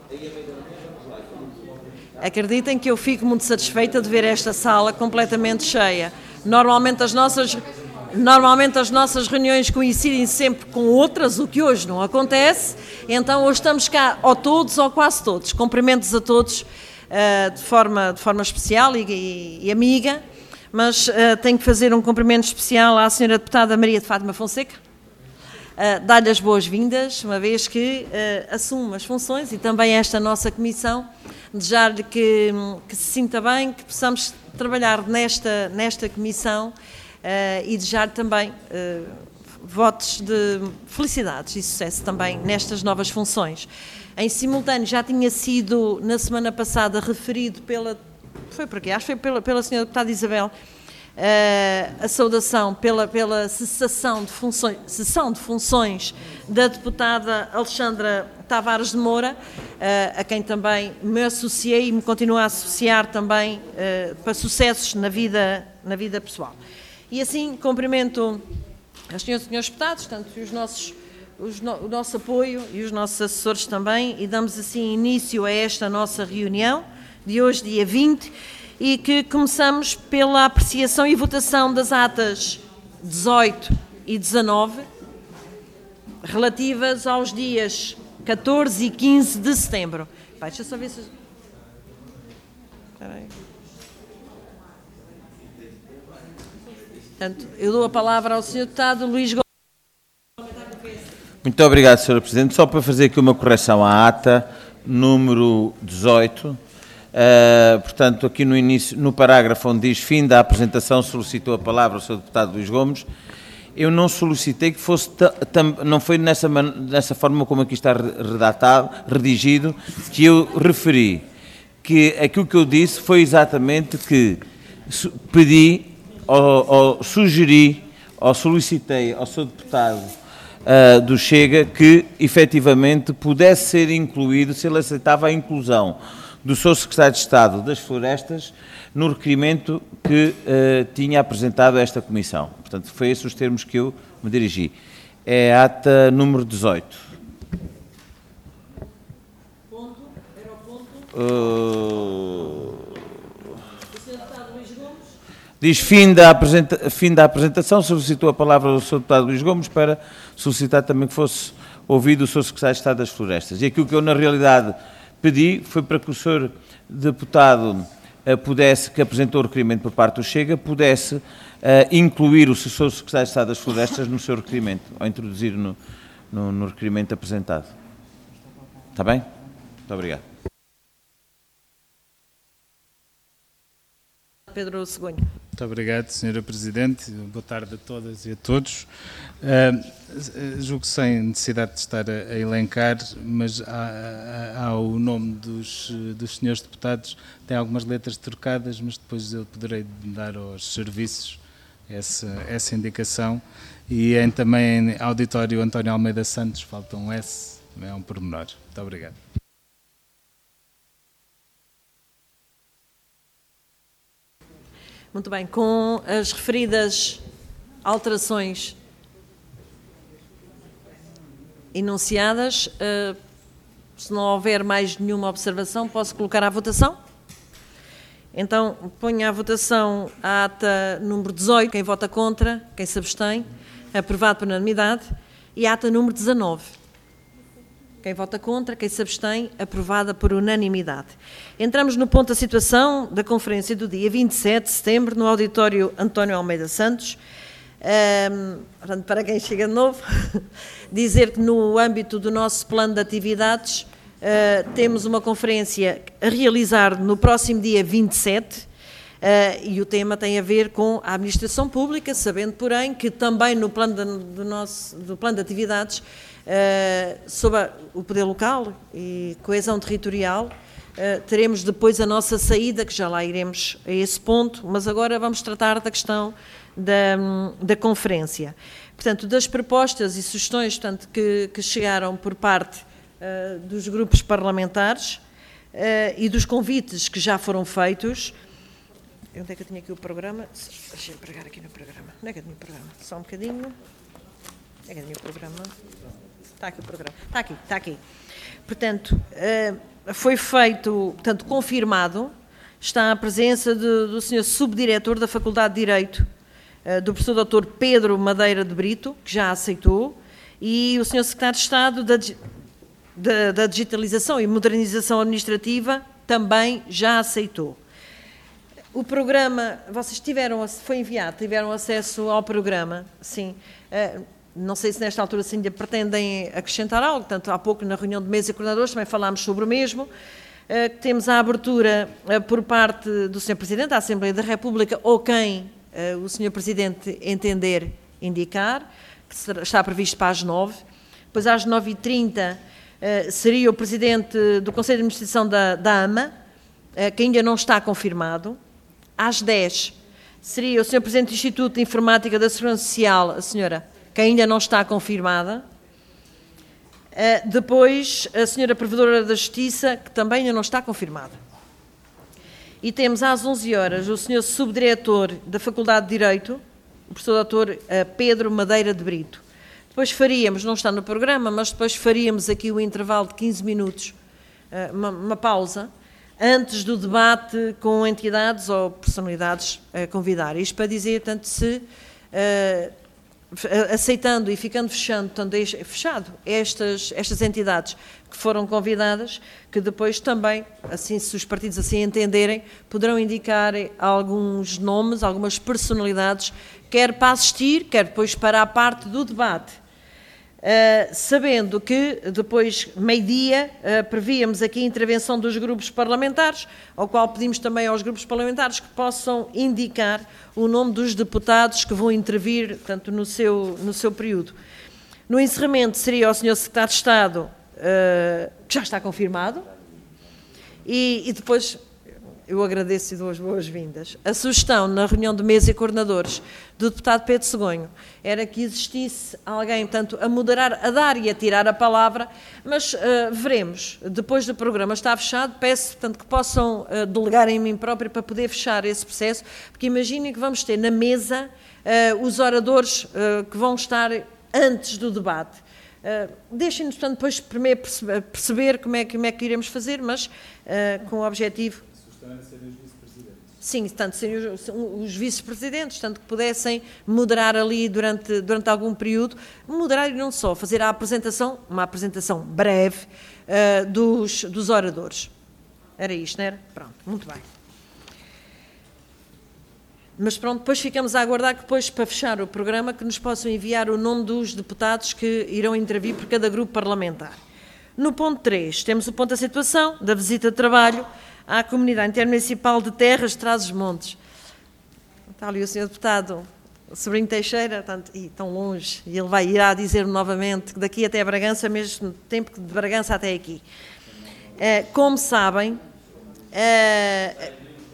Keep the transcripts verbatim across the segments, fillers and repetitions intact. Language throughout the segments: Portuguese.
Acreditem que eu fico muito satisfeita de ver esta sala completamente cheia. Normalmente as nossas, normalmente as nossas reuniões coincidem sempre com outras, o que hoje não acontece. Então hoje estamos cá, ou todos ou quase todos. Cumprimentos a todos uh, de, forma, de forma especial e, e, e amiga, mas uh, tenho que fazer um cumprimento especial à senhora deputada Maria de Fátima Fonseca. Uh, dar-lhe as boas-vindas, uma vez que uh, assume as funções e também esta nossa comissão, desejar-lhe que, que se sinta bem, que possamos trabalhar nesta, nesta comissão uh, e desejar também uh, votos de felicidades e sucesso também nestas novas funções. Em simultâneo, já tinha sido, na semana passada, referido pela, foi por aqui, acho que foi pela, pela senhora deputada Isabel, Uh, a saudação pela, pela cessação de funções, cessão de funções da deputada Alexandra Tavares de Moura, uh, a quem também me associei e me continuo a associar também uh, para sucessos na vida, na vida pessoal. E assim cumprimento as senhoras e senhores deputados, tanto os nossos, os no, o nosso apoio e os nossos assessores também, e damos assim início a esta nossa reunião de hoje, dia vinte, e que começamos pela apreciação e votação das atas dezoito e dezanove, relativas aos dias catorze e quinze de setembro. Pai, deixa eu só ver se... Espera aí. Portanto, eu dou a palavra ao senhor deputado Luís Gomes. Muito obrigado, senhora Presidente. Só para fazer aqui uma correção à ata, número dezoito... Uh, portanto, aqui no início, no parágrafo onde diz fim da apresentação, solicitou a palavra o senhor deputado Luís Gomes. Eu não solicitei que fosse, não foi nessa, nessa forma como aqui está redatado, redigido, que eu referi, que aquilo que eu disse foi exatamente que pedi, ou, ou sugeri, ou solicitei ao senhor deputado uh, do Chega que, efetivamente, pudesse ser incluído, se ele aceitava a inclusão do senhor Secretário de Estado das Florestas no requerimento que uh, tinha apresentado a esta Comissão. Portanto, foi esses os termos que eu me dirigi. É a ata número dezoito. Ponto, era o ponto. Uh... O senhor deputado Luís Gomes. Diz fim da, apresenta... fim da apresentação, solicitou a palavra ao senhor deputado Luís Gomes para solicitar também que fosse ouvido o senhor Secretário de Estado das Florestas. E aquilo que eu, na realidade, pedi foi para que o senhor deputado uh, pudesse, que apresentou o requerimento por parte do Chega, pudesse uh, incluir o senhor Secretário de Estado das Florestas no seu requerimento, ou introduzir no, no, no requerimento apresentado. Está bem? Muito obrigado. Pedro Segonha. Muito obrigado, senhora Presidente. Boa tarde a todas e a todos. Uh, julgo sem necessidade de estar a, a elencar, mas há, há, há o nome dos, dos senhores deputados, tem algumas letras trocadas, mas depois eu poderei dar aos serviços essa, essa indicação. E em, também em auditório António Almeida Santos falta um S, também é um pormenor. Muito obrigado. Muito bem, com as referidas alterações enunciadas, uh, se não houver mais nenhuma observação, posso colocar à votação? Então, ponho à votação a ata número dezoito, quem vota contra, quem se abstém, aprovado por unanimidade, e a ata número dezanove. Quem vota contra, quem se abstém, aprovada por unanimidade. Entramos no ponto da situação da conferência do dia vinte e sete de setembro, no auditório António Almeida Santos. Um, portanto, para quem chega de novo, dizer que no âmbito do nosso plano de atividades, uh, temos uma conferência a realizar no próximo dia vinte e sete, uh, e o tema tem a ver com a administração pública, sabendo, porém, que também no plano de, do, nosso, do plano de atividades, Uh, sobre a, o poder local e coesão territorial, uh, teremos depois a nossa saída, que já lá iremos a esse ponto, mas agora vamos tratar da questão da, da conferência. Portanto, das propostas e sugestões portanto, que, que chegaram por parte uh, dos grupos parlamentares uh, e dos convites que já foram feitos. Onde é que eu tinha aqui o programa? Deixa-me pegar aqui no programa. Onde é que eu tinha o programa? Só um bocadinho. Onde é que eu tinha o programa? Está aqui o programa. Está aqui, está aqui. Portanto, uh, foi feito, portanto, confirmado, está a presença de, do senhor Subdiretor da Faculdade de Direito, uh, do professor doutor Pedro Madeira de Brito, que já aceitou, e o senhor Secretário de Estado da, da, da Digitalização e Modernização Administrativa também já aceitou. O programa, vocês tiveram, foi enviado, tiveram acesso ao programa, sim. Uh, não sei se nesta altura ainda pretendem acrescentar algo, tanto há pouco na reunião de mesa e coordenadores também falámos sobre o mesmo. Uh, temos a abertura uh, por parte do senhor Presidente da Assembleia da República ou quem uh, o senhor Presidente entender indicar, que será, está previsto para as nove. Depois às nove e trinta uh, seria o Presidente do Conselho de Administração da, da AMA, uh, que ainda não está confirmado. Às dez seria o senhor Presidente do Instituto de Informática da Segurança Social, a senhora, que ainda não está confirmada. Uh, depois, a senhora Provedora da Justiça, que também ainda não está confirmada. E temos às onze horas o senhor Subdiretor da Faculdade de Direito, o professor doutor uh, Pedro Madeira de Brito. Depois faríamos, não está no programa, mas depois faríamos aqui o intervalo de quinze minutos, uh, uma, uma pausa, antes do debate com entidades ou personalidades a convidar. Isto para dizer, tanto se, uh, aceitando e ficando fechando, tanto, fechado estas, estas entidades que foram convidadas, que depois também, assim, se os partidos assim entenderem, poderão indicar alguns nomes, algumas personalidades, quer para assistir, quer depois para a parte do debate. Uh, sabendo que depois, meio-dia, uh, prevíamos aqui a intervenção dos grupos parlamentares, ao qual pedimos também aos grupos parlamentares que possam indicar o nome dos deputados que vão intervir, portanto, no seu, no seu período. No encerramento seria o senhor Secretário de Estado, uh, que já está confirmado, e, e depois... Eu agradeço e dou as boas-vindas. A sugestão na reunião de mesa e coordenadores do deputado Pedro Segonho era que existisse alguém, portanto, a moderar, a dar e a tirar a palavra, mas uh, veremos, depois do programa estar fechado, peço, portanto, que possam uh, delegar em mim próprio para poder fechar esse processo, porque imaginem que vamos ter na mesa uh, os oradores uh, que vão estar antes do debate. Uh, Deixem-nos, portanto, depois primeiro perceber como é, como é que iremos fazer, mas uh, com o objetivo... Serem os vice-presidentes. Sim, tanto serem os, os vice-presidentes, tanto que pudessem moderar ali durante, durante algum período, moderar e não só, fazer a apresentação, uma apresentação breve uh, dos, dos oradores. Era isto, não era? Pronto, muito bem. Mas pronto, depois ficamos a aguardar que depois, para fechar o programa, que nos possam enviar o nome dos deputados que irão intervir por cada grupo parlamentar. No ponto três, temos o ponto da situação da visita de trabalho à Comunidade Intermunicipal de Terras de Trás-os-Montes. Está ali o senhor deputado Sobrinho Teixeira, tanto, e tão longe, e ele vai, irá dizer novamente que daqui até Bragança, mesmo tempo que de Bragança até aqui. Uh, como sabem, uh,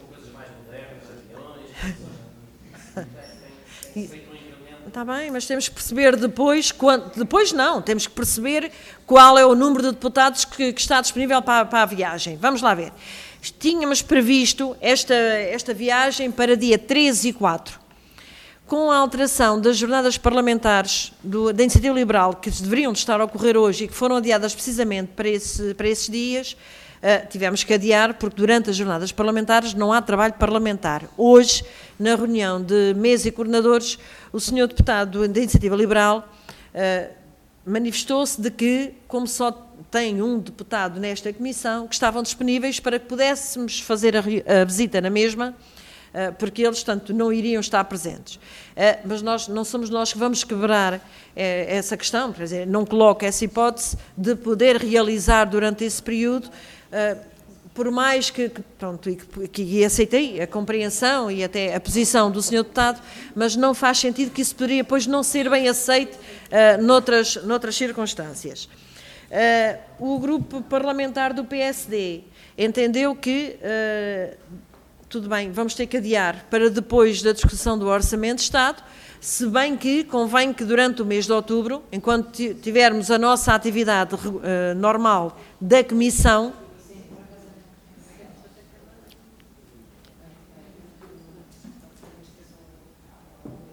está bem, mas temos que perceber depois, quando, depois não, temos que perceber qual é o número de deputados que, que está disponível para, para a viagem. Vamos lá ver. Tínhamos previsto esta, esta viagem para dia treze e quatro. Com a alteração das jornadas parlamentares do, da Iniciativa Liberal, que deveriam de estar a ocorrer hoje e que foram adiadas precisamente para, esse, para esses dias, uh, tivemos que adiar, porque durante as jornadas parlamentares não há trabalho parlamentar. Hoje, na reunião de mesa e coordenadores, o senhor deputado da Iniciativa Liberal uh, manifestou-se de que, como só tem um deputado nesta comissão, que estavam disponíveis para que pudéssemos fazer a, a visita na mesma, uh, porque eles, tanto, não iriam estar presentes. Uh, mas nós, não somos nós que vamos quebrar uh, essa questão, quer dizer, não coloco essa hipótese de poder realizar durante esse período, uh, por mais que, que, pronto, e que, que aceitei a compreensão e até a posição do senhor deputado, mas não faz sentido que isso poderia depois não ser bem aceito uh, noutras, noutras circunstâncias. Uh, o grupo parlamentar do P S D entendeu que, uh, tudo bem, vamos ter que adiar para depois da discussão do Orçamento de Estado, se bem que convém que durante o mês de outubro, enquanto tivermos a nossa atividade uh, normal da Comissão,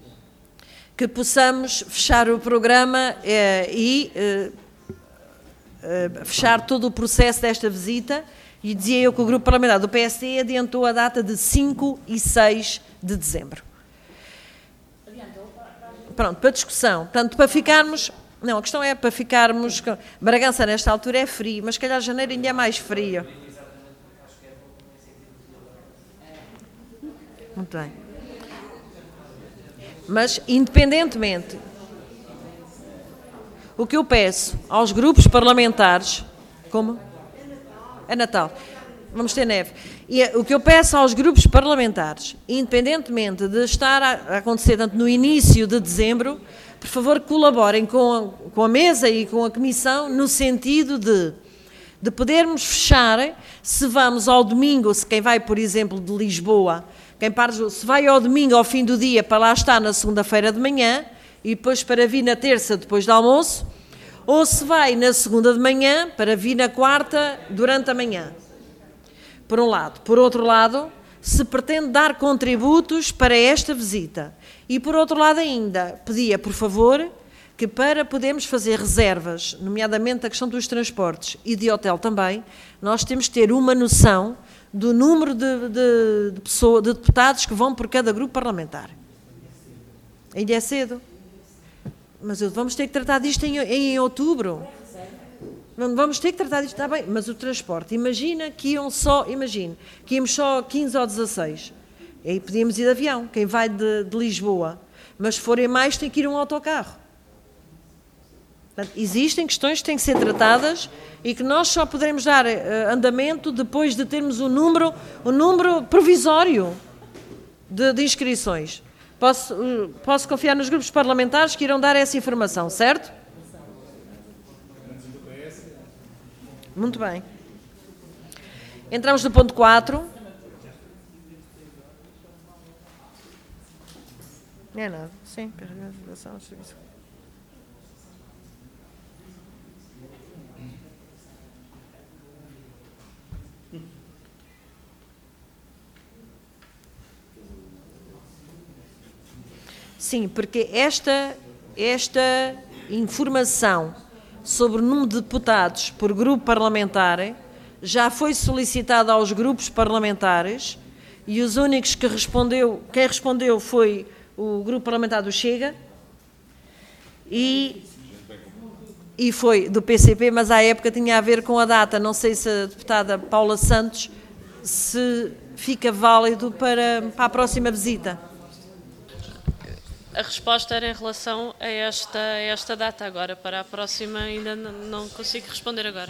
que possamos fechar o programa eh, e eh, uh, fechar todo o processo desta visita, e dizia eu que o grupo parlamentar do P S D adiantou a data de cinco e seis de dezembro. Pronto, para discussão. Portanto, para ficarmos... Não, a questão é para ficarmos... Bragança, nesta altura, é frio, mas se calhar janeiro ainda é mais frio. Muito bem. Mas, independentemente, o que eu peço aos grupos parlamentares... Como? É Natal. Vamos ter neve. E o que eu peço aos grupos parlamentares, independentemente de estar a acontecer tanto no início de dezembro, por favor, colaborem com a, com a mesa e com a comissão no sentido de, de podermos fechar, se vamos ao domingo, se quem vai, por exemplo, de Lisboa, quem para, se vai ao domingo ao fim do dia para lá estar na segunda-feira de manhã e depois para vir na terça depois do almoço, ou se vai na segunda de manhã para vir na quarta durante a manhã. Por um lado. Por outro lado, se pretende dar contributos para esta visita. E por outro lado ainda, pedia, por favor, que para podermos fazer reservas, nomeadamente a questão dos transportes e de hotel também, nós temos que ter uma noção do número de, de, de, pessoa, de deputados que vão por cada grupo parlamentar. Ainda é cedo. Mas vamos ter que tratar disto em, em outubro. Vamos ter que tratar disto, está bem, mas o transporte, imagina que iam só, imagine, que íamos só quinze ou dezasseis. Aí podíamos ir de avião, quem vai de, de Lisboa. Mas se forem mais, tem que ir um autocarro. Portanto, existem questões que têm que ser tratadas e que nós só poderemos dar uh, andamento depois de termos o número, o número provisório de, de inscrições. Posso, uh, posso confiar nos grupos parlamentares que irão dar essa informação, certo? Muito bem. Entramos no ponto quatro. Não é nada. Sim, Sim, porque esta, esta informação sobre o número de deputados por grupo parlamentar já foi solicitada aos grupos parlamentares e os únicos que respondeu, quem respondeu foi o grupo parlamentar do Chega e, e foi do P C P, mas à época tinha a ver com a data, não sei se a deputada Paula Santos se fica válido para, para a próxima visita. A resposta era em relação a esta, a esta data agora, para a próxima ainda não, não consigo responder agora.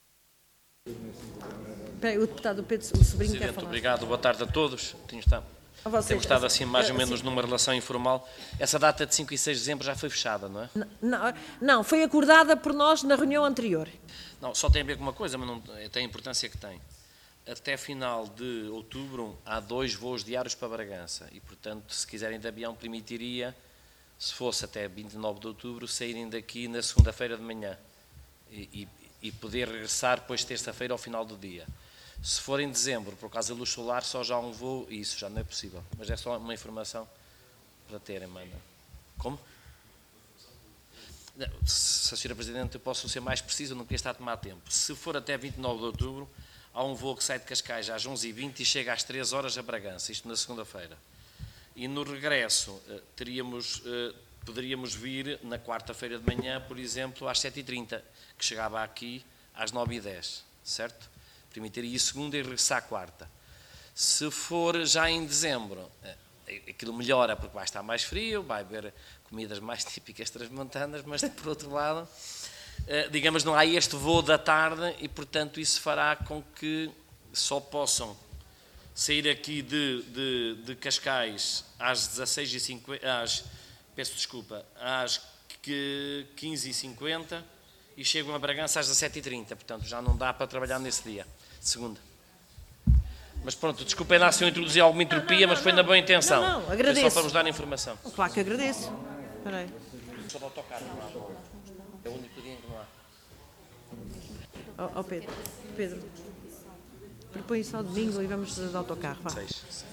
O deputado Pedro, o sobrinho quer falar. Obrigado, boa tarde a todos. Tenho estado, a temos estado assim mais ou menos numa relação informal. Essa data de cinco e seis de dezembro já foi fechada, não é? Não, não, não, foi acordada por nós na reunião anterior. Não, só tem a ver com uma coisa, mas não tem a importância que tem. Até final de outubro há dois voos diários para Bragança e, portanto, se quiserem de avião, permitiria, se fosse até vinte e nove de outubro, saírem daqui na segunda-feira de manhã e, e, e poder regressar depois terça-feira ao final do dia. Se for em dezembro, por causa da luz solar, só já há um voo e isso já não é possível. Mas é só uma informação para terem, manda. Como? Se a senhora Presidente, eu posso ser mais preciso, eu não queria estar a tomar tempo. Se for até vinte e nove de outubro, há um voo que sai de Cascais às onze e vinte e chega às três horas a Bragança, isto na segunda-feira. E no regresso, teríamos, poderíamos vir na quarta-feira de manhã, por exemplo, às sete e trinta, que chegava aqui às nove e dez, certo? Permitiria segunda e regressar à quarta. Se for já em dezembro, aquilo melhora porque vai estar mais frio, vai haver comidas mais típicas transmontanas, mas por outro lado, digamos, não há este voo da tarde e, portanto, isso fará com que só possam sair aqui de, de, de Cascais às dezasseis e cinquenta, às, peço desculpa, às quinze e cinquenta e chegam a Bragança às dezassete e trinta, portanto, já não dá para trabalhar nesse dia, segunda. Mas pronto, desculpem lá se eu introduzi alguma entropia, mas foi na boa intenção. Não, não, agradeço. Foi só para vos dar informação. Claro que agradeço. Espera aí. Só de autocarro não há. É o único dia em que não há. Ó oh, oh Pedro, Pedro, propõe isso ao domingo e vamos de autocarro. Vá. Seis.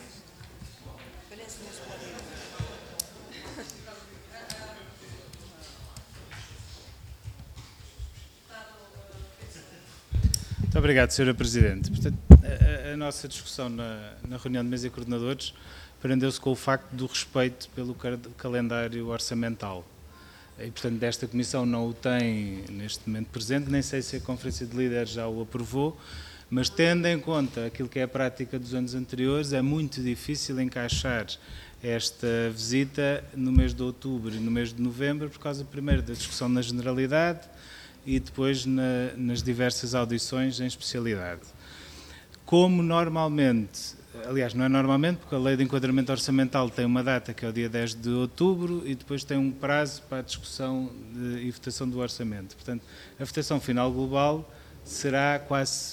Muito obrigado, senhora Presidente. Portanto, a, a nossa discussão na, na reunião de mesa e coordenadores prendeu-se com o facto do respeito pelo calendário orçamental. E, portanto, desta Comissão não o tem neste momento presente, nem sei se a Conferência de Líderes já o aprovou, mas tendo em conta aquilo que é a prática dos anos anteriores, é muito difícil encaixar esta visita no mês de outubro e no mês de novembro, por causa, primeiro, da discussão na generalidade e depois na, nas diversas audições em especialidade. Como normalmente, aliás, não é normalmente, porque a Lei de Enquadramento Orçamental tem uma data que é o dia dez de outubro e depois tem um prazo para a discussão de, e votação do orçamento. Portanto, a votação final global será quase,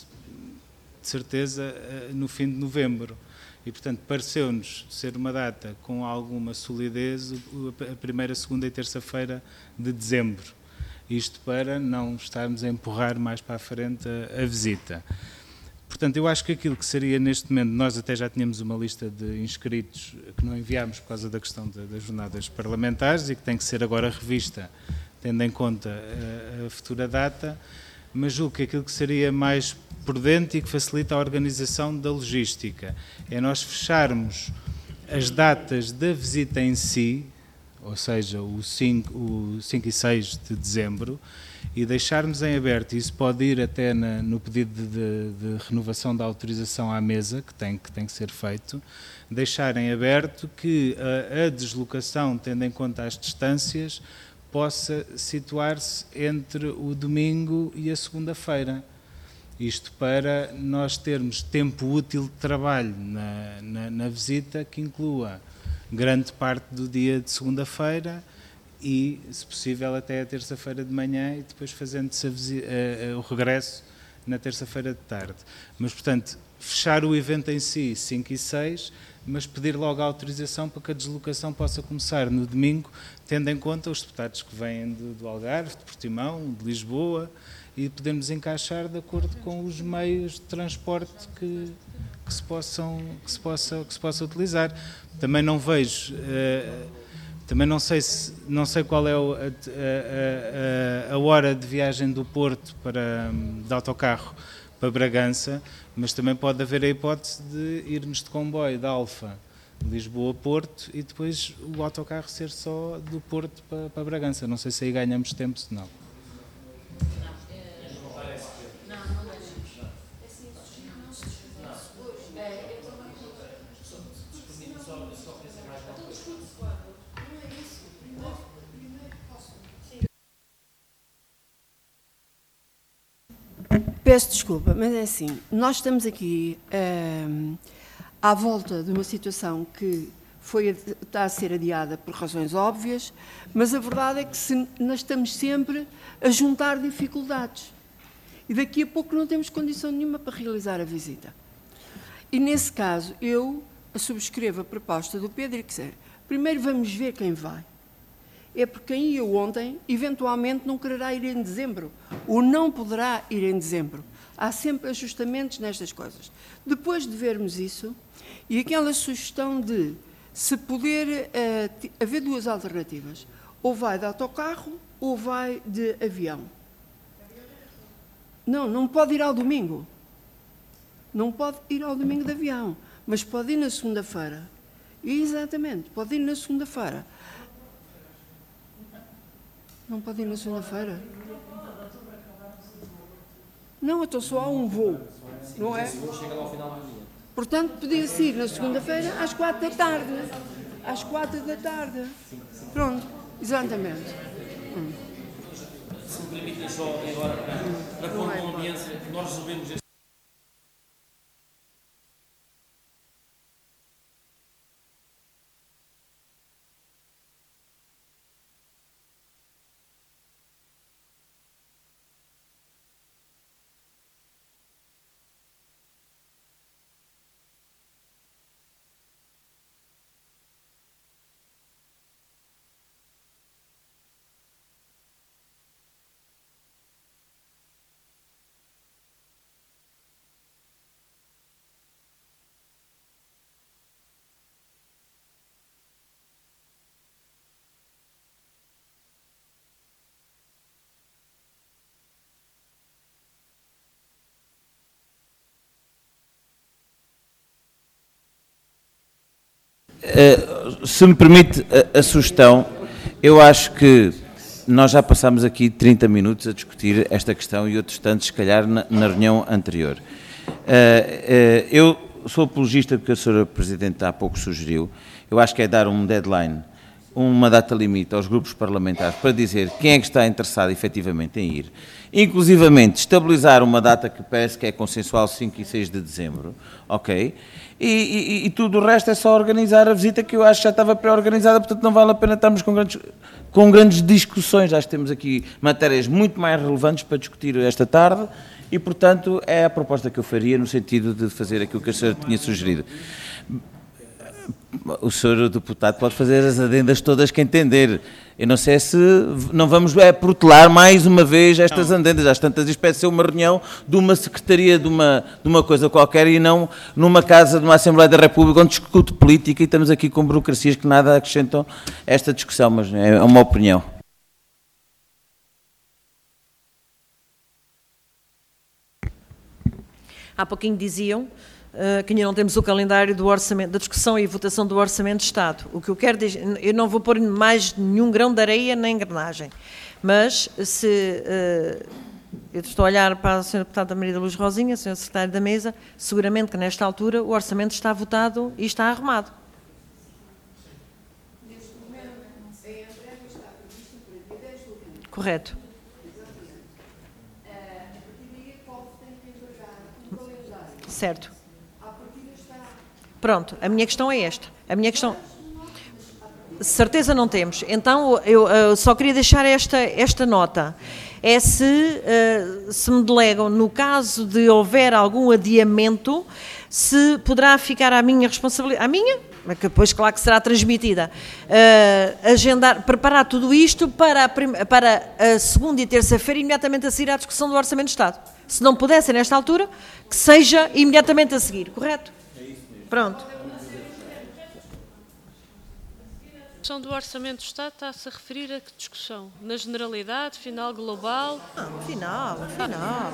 de certeza, no fim de novembro. E, portanto, pareceu-nos ser uma data com alguma solidez a primeira, segunda e terça-feira de dezembro. Isto para não estarmos a empurrar mais para a frente a, a visita. Portanto, eu acho que aquilo que seria neste momento, nós até já tínhamos uma lista de inscritos que não enviámos por causa da questão de, das jornadas parlamentares e que tem que ser agora revista, tendo em conta a, a futura data, mas julgo que aquilo que seria mais prudente e que facilita a organização da logística é nós fecharmos as datas da visita em si, ou seja, o cinco, o cinco e seis de dezembro, e deixarmos em aberto, e isso pode ir até na, no pedido de, de, de renovação da autorização à mesa, que tem, que tem que ser feito, deixar em aberto que a, a deslocação, tendo em conta as distâncias, possa situar-se entre o domingo e a segunda-feira. Isto para nós termos tempo útil de trabalho na, na, na visita que inclua grande parte do dia de segunda-feira e, se possível, até a terça-feira de manhã e depois fazendo-se o regresso na terça-feira de tarde. Mas, portanto, fechar o evento em si, cinco e seis, mas pedir logo a autorização para que a deslocação possa começar no domingo, tendo em conta os deputados que vêm do, do Algarve, de Portimão, de Lisboa, e podemos encaixar de acordo com os meios de transporte que, que, se, possam, que, se, possa, que se possa utilizar. Também não vejo, uh, também não sei, se, não sei qual é o, a, a, a, a hora de viagem do Porto para, de autocarro para Bragança, mas também pode haver a hipótese de irmos de comboio da Alfa, Lisboa-Porto, e depois o autocarro ser só do Porto para, para Bragança. Não sei se aí ganhamos tempo, se não. Peço desculpa, mas é assim, nós estamos aqui uh, à volta de uma situação que foi, está a ser adiada por razões óbvias, mas a verdade é que se, nós estamos sempre a juntar dificuldades e daqui a pouco não temos condição nenhuma para realizar a visita. E nesse caso eu subscrevo a proposta do Pedro e quiser, primeiro vamos ver quem vai. É porque quem ia ontem, eventualmente não quererá ir em dezembro, ou não poderá ir em dezembro. Há sempre ajustamentos nestas coisas. Depois de vermos isso, e aquela sugestão de se poder uh, haver duas alternativas, ou vai de autocarro ou vai de avião. Não, não pode ir ao domingo. Não pode ir ao domingo de avião, mas pode ir na segunda-feira. Exatamente, pode ir na segunda-feira. Não pode ir na segunda-feira? Não, então só há um voo, não é? Portanto, podia-se ir na segunda-feira às quatro da tarde. Às quatro da tarde. Pronto, exatamente. Hum. Se me permitem só agora, para pôr um ambiente, nós resolvemos este uh, se me permite a, a sugestão, eu acho que nós já passámos aqui trinta minutos a discutir esta questão e outros tantos, se calhar, na, na reunião anterior. Uh, uh, eu sou apologista do que a senhora Presidente há pouco sugeriu. Eu acho que é dar um deadline, uma data limite aos grupos parlamentares para dizer quem é que está interessado efetivamente em ir. Inclusivamente, estabilizar uma data que parece que é consensual, cinco e seis de dezembro, ok? E, e, e tudo o resto é só organizar a visita, que eu acho que já estava pré-organizada, portanto não vale a pena estarmos com grandes, com grandes discussões. Acho que temos aqui matérias muito mais relevantes para discutir esta tarde e, portanto, é a proposta que eu faria no sentido de fazer aquilo que a senhora tinha sugerido. O senhor deputado pode fazer as adendas todas que entender. Eu não sei se não vamos é, protelar mais uma vez estas não. adendas. Às tantas isto parece ser uma reunião de uma secretaria de uma, de uma coisa qualquer e não numa casa de uma Assembleia da República onde discute política e estamos aqui com burocracias que nada acrescentam a esta discussão, mas é uma opinião. Há pouquinho diziam Uh, que ainda não temos o calendário do orçamento, da discussão e votação do Orçamento de Estado. O que eu quero dizer, eu não vou pôr mais nenhum grão de areia na engrenagem, mas se, uh, eu estou a olhar para a senhora Deputada Maria da Luz Rosinha, a senhora Secretária da Mesa, seguramente que nesta altura o Orçamento está votado e está arrumado. Neste momento, a entrega está prevista para dia dez de outubro. Correto. Certo. Pronto, a minha questão é esta. A minha questão... Certeza não temos. Então, eu, eu só queria deixar esta, esta nota. É se, uh, se me delegam, no caso de houver algum adiamento, se poderá ficar à minha responsabilidade... À minha? Que depois, claro que será transmitida. Uh, agendar, preparar tudo isto para a, prim, para a segunda e terça-feira, imediatamente a seguir à discussão do Orçamento de Estado. Se não pudesse, nesta altura, que seja imediatamente a seguir. Correto? Pronto. A discussão do Orçamento do Estado está-se a referir a que discussão? Na generalidade, final global? Não, final, final.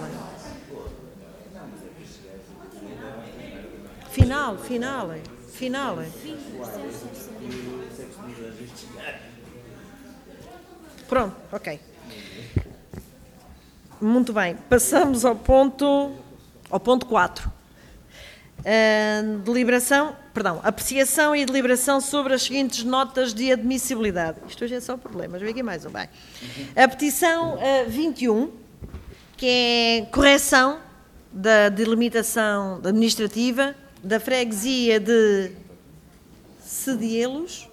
Final, final, final. Pronto, ok. Muito bem, passamos ao ponto, ao ponto quatro. Uh, deliberação, perdão, apreciação e deliberação sobre as seguintes notas de admissibilidade. Isto hoje é só problemas, vem aqui mais um bem. A petição uh, vinte e um, que é correção da delimitação administrativa da freguesia de Sedielos,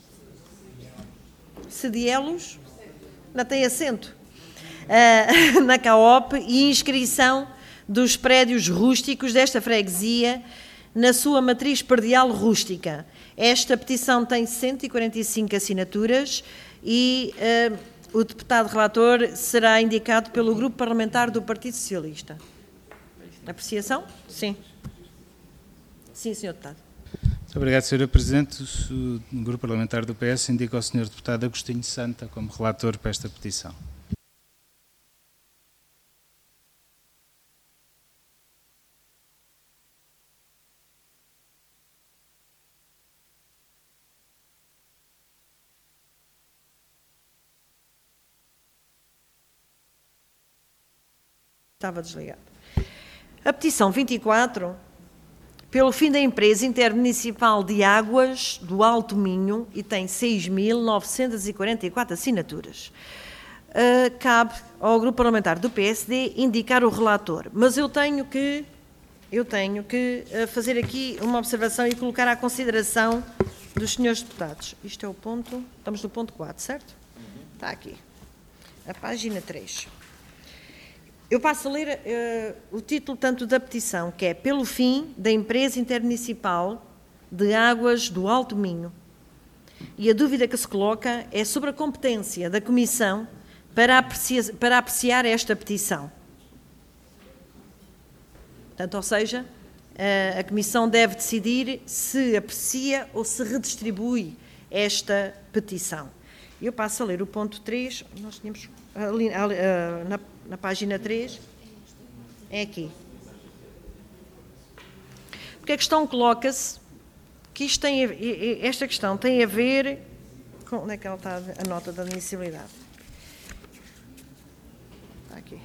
Sedielos, não tem acento, uh, na C A O P e inscrição dos prédios rústicos desta freguesia na sua matriz predial rústica. Esta petição tem cento e quarenta e cinco assinaturas e uh, o deputado relator será indicado pelo Grupo Parlamentar do Partido Socialista. Apreciação? Sim. Sim, senhor Deputado. Muito obrigado, senhora Presidente. O Grupo Parlamentar do P S indica ao senhor Deputado Agostinho Santa como relator para esta petição. Estava desligado. A petição vinte e quatro, pelo fim da empresa intermunicipal de águas do Alto Minho, e tem seis mil novecentas e quarenta e quatro assinaturas. Uh, cabe ao Grupo Parlamentar do P S D indicar o relator, mas eu tenho que, eu tenho que uh, fazer aqui uma observação e colocar à consideração dos senhores deputados. Isto é o ponto, estamos no ponto quatro, certo? Uhum. Está aqui, a página três. Eu passo a ler uh, o título tanto da petição, que é pelo fim da empresa intermunicipal de águas do Alto Minho. E a dúvida que se coloca é sobre a competência da Comissão para apreciar, para apreciar esta petição. Portanto, ou seja, uh, a Comissão deve decidir se aprecia ou se redistribui esta petição. Eu passo a ler o ponto três, nós tínhamos ali, ali, uh, na, na página três, é aqui. Porque a questão coloca-se que isto tem a, esta questão tem a ver com... Onde é que ela está, a nota da admissibilidade? Está aqui.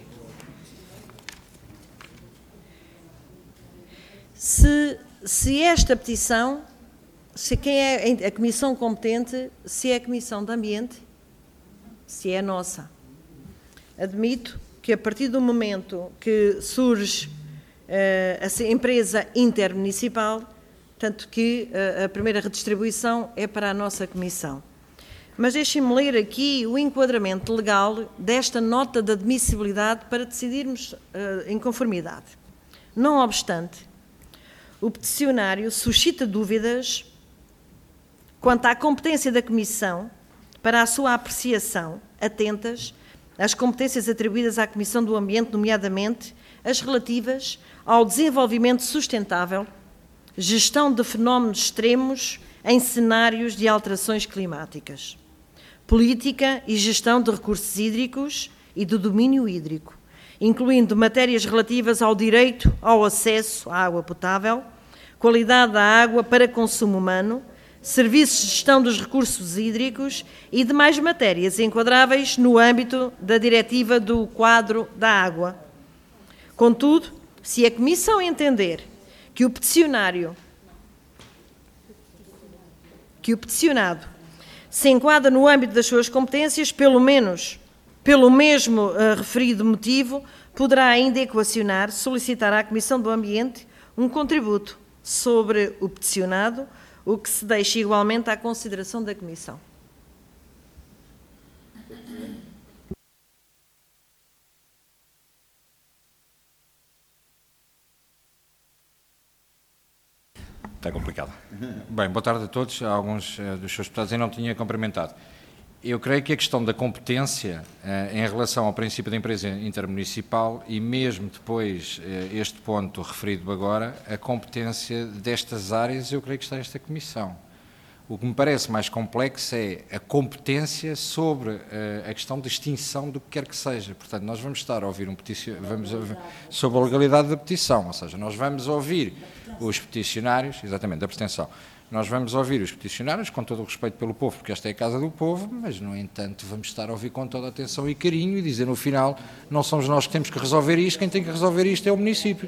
Se, se esta petição, se quem é a comissão competente, se é a Comissão de Ambiente, se é a nossa. Admito que a partir do momento que surge uh, a empresa intermunicipal, tanto que uh, a primeira redistribuição é para a nossa comissão. Mas deixem-me ler aqui o enquadramento legal desta nota de admissibilidade para decidirmos uh, em conformidade. Não obstante, o peticionário suscita dúvidas quanto à competência da Comissão para a sua apreciação, atentas às competências atribuídas à Comissão do Ambiente, nomeadamente as relativas ao desenvolvimento sustentável, gestão de fenómenos extremos em cenários de alterações climáticas, política e gestão de recursos hídricos e do domínio hídrico, incluindo matérias relativas ao direito ao acesso à água potável, qualidade da água para consumo humano, serviços de gestão dos recursos hídricos e demais matérias enquadráveis no âmbito da Diretiva do Quadro da Água. Contudo, se a Comissão entender que o peticionário, que o peticionado se enquadra no âmbito das suas competências, pelo menos pelo mesmo uh, referido motivo, poderá ainda equacionar, solicitar à Comissão do Ambiente um contributo sobre o peticionado, o que se deixa igualmente à consideração da Comissão. Está complicado. Bem, boa tarde a todos. Alguns uh, dos seus deputados eu não tinha cumprimentado. Eu creio que a questão da competência uh, em relação ao princípio da empresa intermunicipal e mesmo depois uh, este ponto referido agora, a competência destas áreas, eu creio que está esta Comissão. O que me parece mais complexo é a competência sobre uh, a questão de extinção do que quer que seja. Portanto, nós vamos estar a ouvir um peticionário, vamos ouvir, sobre a legalidade da petição, ou seja, nós vamos ouvir os peticionários, exatamente, da abstenção. Nós vamos ouvir os peticionários com todo o respeito pelo povo, porque esta é a casa do povo, mas, no entanto, vamos estar a ouvir com toda a atenção e carinho e dizer, no final, não somos nós que temos que resolver isto, quem tem que resolver isto é o município.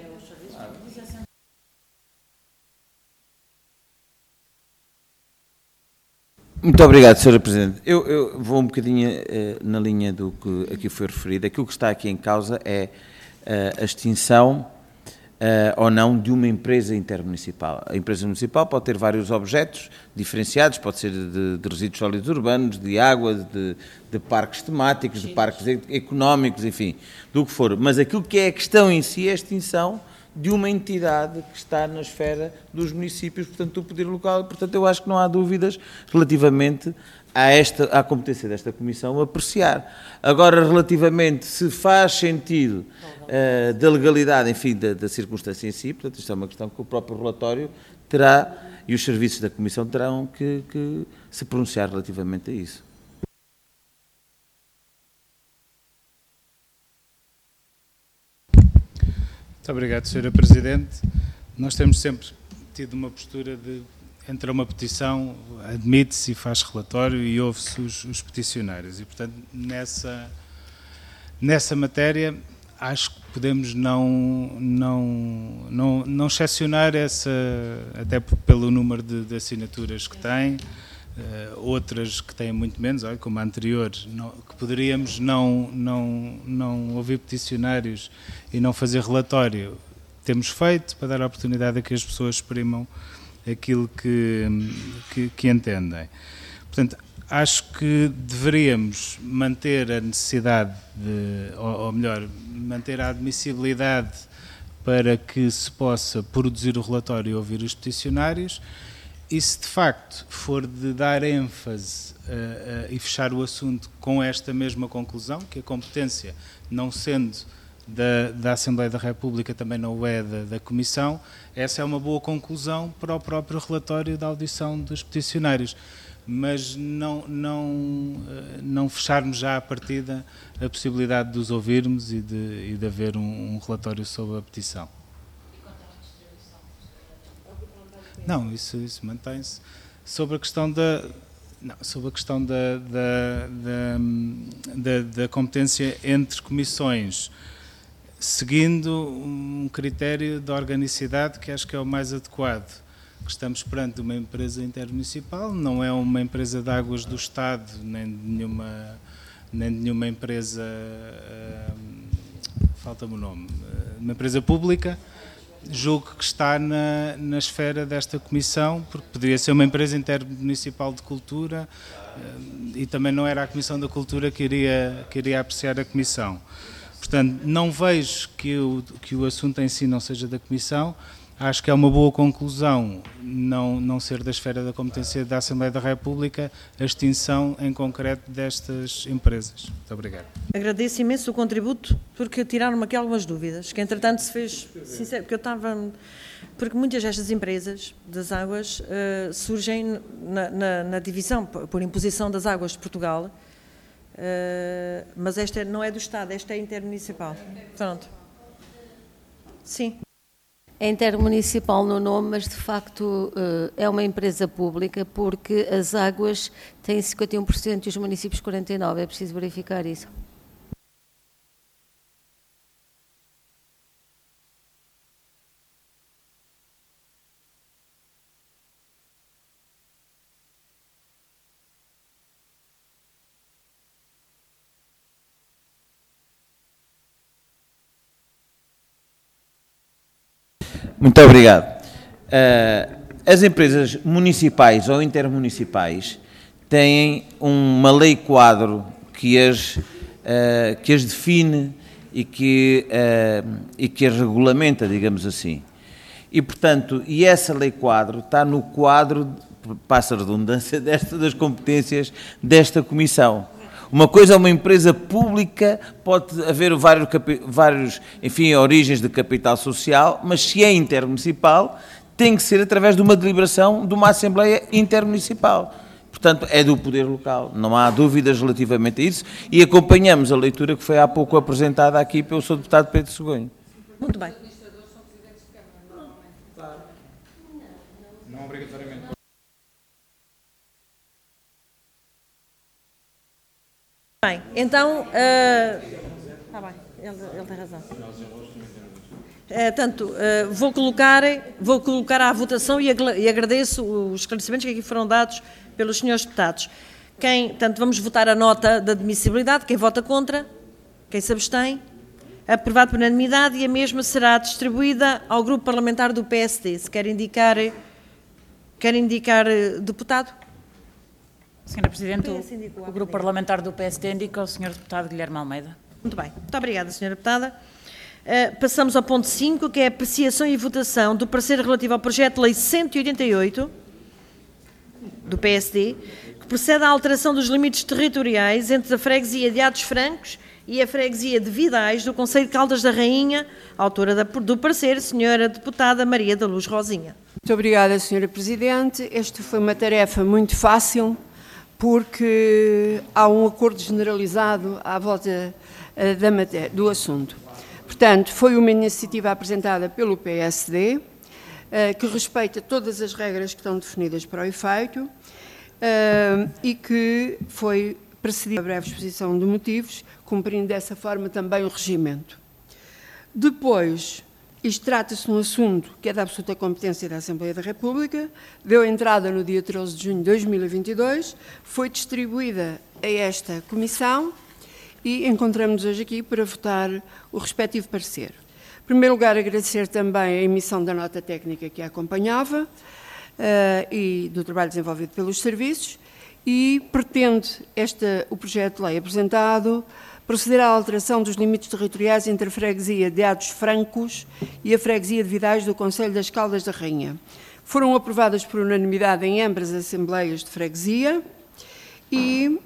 Muito obrigado, senhora Presidente. Eu, eu vou um bocadinho uh, na linha do que aqui foi referido. Aquilo que está aqui em causa é uh, a extinção Uh, ou não de uma empresa intermunicipal. A empresa municipal pode ter vários objetos diferenciados, pode ser de, de resíduos sólidos urbanos, de água, de, de parques temáticos, de parques económicos, enfim, do que for. Mas aquilo que é a questão em si é a extinção de uma entidade que está na esfera dos municípios, portanto, do poder local. Portanto, eu acho que não há dúvidas relativamente a esta, à competência desta Comissão apreciar. Agora, relativamente se faz sentido uh, da legalidade, enfim, da, da circunstância em si, portanto, isto é uma questão que o próprio relatório terá e os serviços da Comissão terão que, que se pronunciar relativamente a isso. Muito obrigado, senhora Presidente. Nós temos sempre tido uma postura de entra uma petição, admite-se e faz relatório e ouve-se os, os peticionários. E, portanto, nessa, nessa matéria, acho que podemos não, não, não, não excepcionar essa, até pelo número de, de assinaturas que tem, uh, outras que têm muito menos, olha, como a anterior, não, que poderíamos não, não, não ouvir peticionários e não fazer relatório. Temos feito para dar a oportunidade a que as pessoas exprimam aquilo que, que, que entendem. Portanto, acho que deveríamos manter a necessidade, de, ou, ou melhor, manter a admissibilidade para que se possa produzir o relatório e ouvir os peticionários, e se de facto for de dar ênfase uh, uh, e fechar o assunto com esta mesma conclusão, que a competência, não sendo Da, da Assembleia da República, também não o é da, da Comissão, essa é uma boa conclusão para o próprio relatório da audição dos peticionários, mas não, não, não fecharmos já à partida a possibilidade de os ouvirmos e de, e de haver um, um relatório sobre a petição. Não, isso, isso mantém-se. Sobre a questão da... Não, sobre a questão da, da, da, da, da competência entre comissões, seguindo um critério de organicidade que acho que é o mais adequado. Estamos perante uma empresa intermunicipal, não é uma empresa de águas do Estado, nem de nenhuma, nem de nenhuma empresa, uh, falta-me o nome, uma empresa pública. Julgo que está na, na esfera desta comissão, porque poderia ser uma empresa intermunicipal de cultura e também não era a Comissão da Cultura que iria, que iria apreciar a comissão. Portanto, não vejo que o, que o assunto em si não seja da comissão. Acho que é uma boa conclusão não, não ser da esfera da competência da Assembleia da República a extinção em concreto destas empresas. Muito obrigado. Agradeço imenso o contributo, porque tiraram-me aqui algumas dúvidas, que entretanto se fez, sincero, porque eu estava, porque muitas destas empresas das águas uh, surgem na, na, na divisão, por imposição das águas de Portugal, uh, mas esta não é do Estado, esta é intermunicipal. Pronto. Sim. É intermunicipal no nome, mas de facto é uma empresa pública, porque as águas têm cinquenta e um por cento e os municípios quarenta e nove por cento, é preciso verificar isso. Muito obrigado. Uh, as empresas municipais ou intermunicipais têm uma lei quadro que as, uh, que as define e que, uh, e que as regulamenta, digamos assim. E, portanto, e essa lei quadro está no quadro, passa a redundância, desta, das competências desta comissão. Uma coisa é uma empresa pública, pode haver vários, vários, enfim, origens de capital social, mas se é intermunicipal, tem que ser através de uma deliberação de uma Assembleia Intermunicipal. Portanto, é do poder local, não há dúvidas relativamente a isso, e acompanhamos a leitura que foi há pouco apresentada aqui pelo senhor deputado Pedro Segonho. Muito bem. Não obrigatoriamente. Bem, então, uh, tá bem, ele, ele tem razão. Uh, tanto, uh, vou, colocar, vou colocar à votação e, e agradeço os esclarecimentos que aqui foram dados pelos senhores deputados. Quem, tanto, vamos votar a nota da admissibilidade, quem vota contra, quem se abstém, aprovado por unanimidade, e a mesma será distribuída ao grupo parlamentar do P S D. Se quer indicar, quer indicar deputado? senhora Presidente, o, o Grupo Parlamentar do P S D indica o senhor Deputado Guilherme Almeida. Muito bem. Muito obrigada, senhora Deputada. Uh, passamos ao ponto cinco, que é a apreciação e votação do parecer relativo ao projeto de lei cento e oitenta e oito do P S D, que procede à alteração dos limites territoriais entre a freguesia de Ados Francos e a freguesia de Vidais do concelho de Caldas da Rainha, autora da, do parecer, senhora Deputada Maria da Luz Rosinha. Muito obrigada, senhora Presidente. Esta foi uma tarefa muito fácil, porque há um acordo generalizado à volta uh, da matéria, do assunto. Portanto, foi uma iniciativa apresentada pelo P S D, uh, que respeita todas as regras que estão definidas para o efeito uh, e que foi precedida a breve exposição de motivos, cumprindo dessa forma também o regimento. Depois, isto trata-se de um assunto que é da absoluta competência da Assembleia da República, deu entrada no dia treze de junho de dois mil e vinte e dois, foi distribuída a esta comissão e encontramos-nos hoje aqui para votar o respectivo parecer. Em primeiro lugar, agradecer também a emissão da nota técnica que a acompanhava uh, e do trabalho desenvolvido pelos serviços, e pretende este, o projeto de lei apresentado proceder à alteração dos limites territoriais entre a freguesia de Ados Francos e a freguesia de Vidais do concelho das Caldas da Rainha. Foram aprovadas por unanimidade em ambas as assembleias de freguesia e,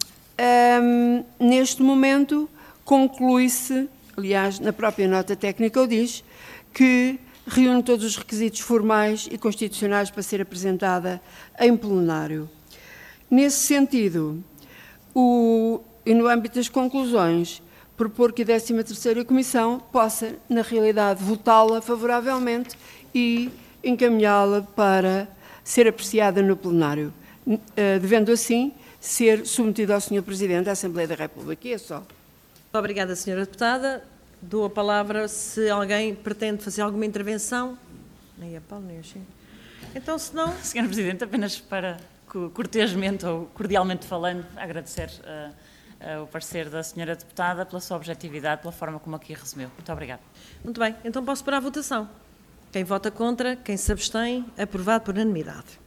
um, neste momento, conclui-se, aliás, na própria nota técnica o diz, que reúne todos os requisitos formais e constitucionais para ser apresentada em plenário. Nesse sentido, o... e no âmbito das conclusões, propor que a décima terceira Comissão possa, na realidade, votá-la favoravelmente e encaminhá-la para ser apreciada no plenário, devendo assim ser submetida ao senhor Presidente da Assembleia da República. E é só. Muito obrigada, senhora Deputada. Dou a palavra se alguém pretende fazer alguma intervenção. Nem a Paulo, nem a Chico. Então, se não... senhora Presidente, apenas para cortesmente ou cordialmente falando, agradecer uh, uh, o parecer da senhora Deputada pela sua objetividade, pela forma como aqui resumiu. Muito obrigada. Muito bem, então posso para a votação. Quem vota contra, quem se abstém, aprovado por unanimidade.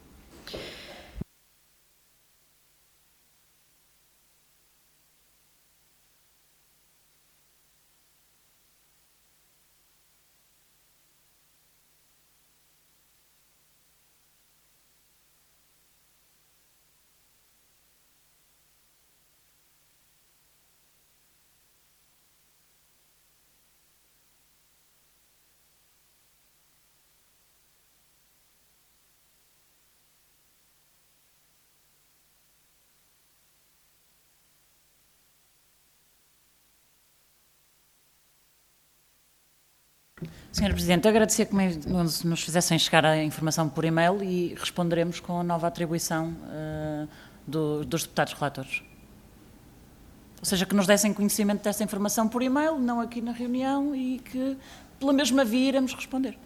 senhora Presidente, agradecer que nos, nos fizessem chegar a informação por e-mail e responderemos com a nova atribuição uh, do, dos deputados relatores. Ou seja, que nos dessem conhecimento dessa informação por e-mail, não aqui na reunião, e que pela mesma via iremos responder.